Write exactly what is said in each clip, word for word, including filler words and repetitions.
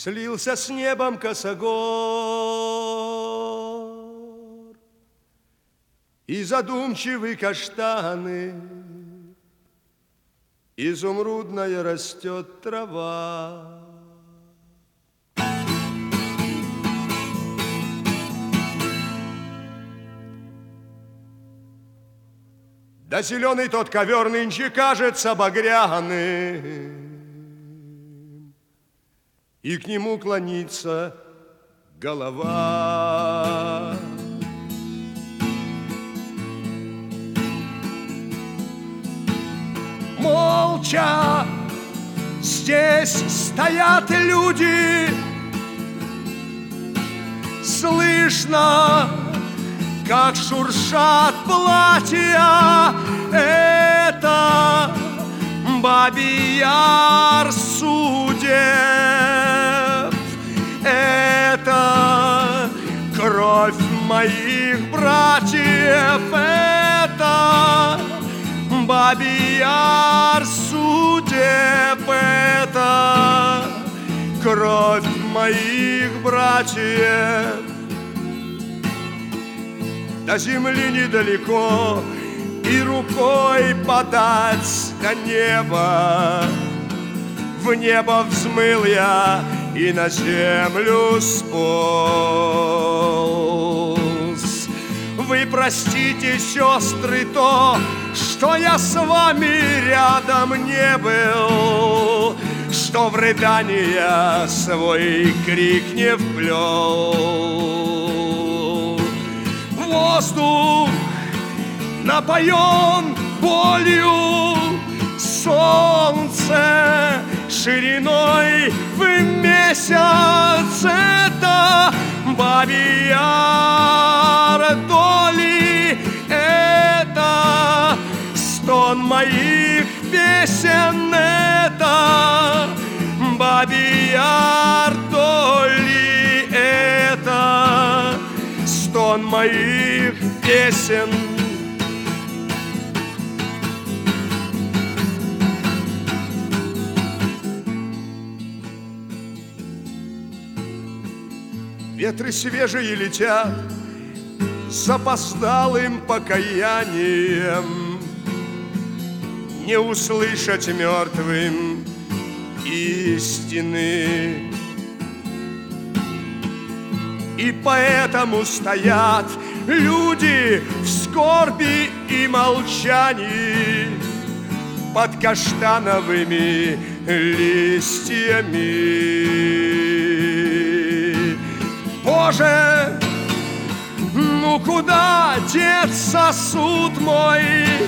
Слился с небом косогор и задумчивы каштаны, изумрудная растет трава. Да зеленый тот ковер нынче кажется багряным, и к нему клонится голова. Молча здесь стоят люди, слышно, как шуршат платья. Это Бабий Яр судеб, это кровь моих братьев, это Бабий Яр судеб, это кровь моих братьев. До земли недалеко, и рукой подать до неба. В небо взмыл я и на землю сполз. Вы простите, сестры, то, что я с вами рядом не был, что в рыдания свой крик не вплел. Воздух напоен болью, солнце шириной в месяц. Это Бабий Яр доли, это стон моих песен, это Бабий Яр доли, это стон моих песен. Ветры свежие летят с запоздалым покаянием, не услышать мертвым истины. И поэтому стоят люди в скорби и молчании под каштановыми листьями. Боже, ну куда деться суд мой?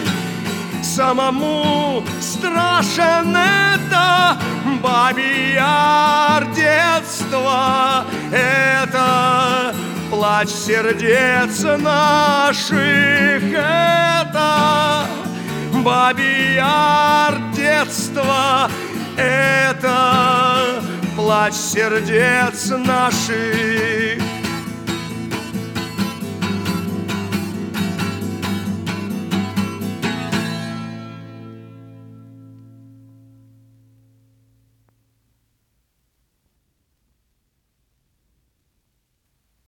Самому страшен это Бабий Яр детства, это плач сердец наших, это Бабий Яр детства, это плач сердец наших.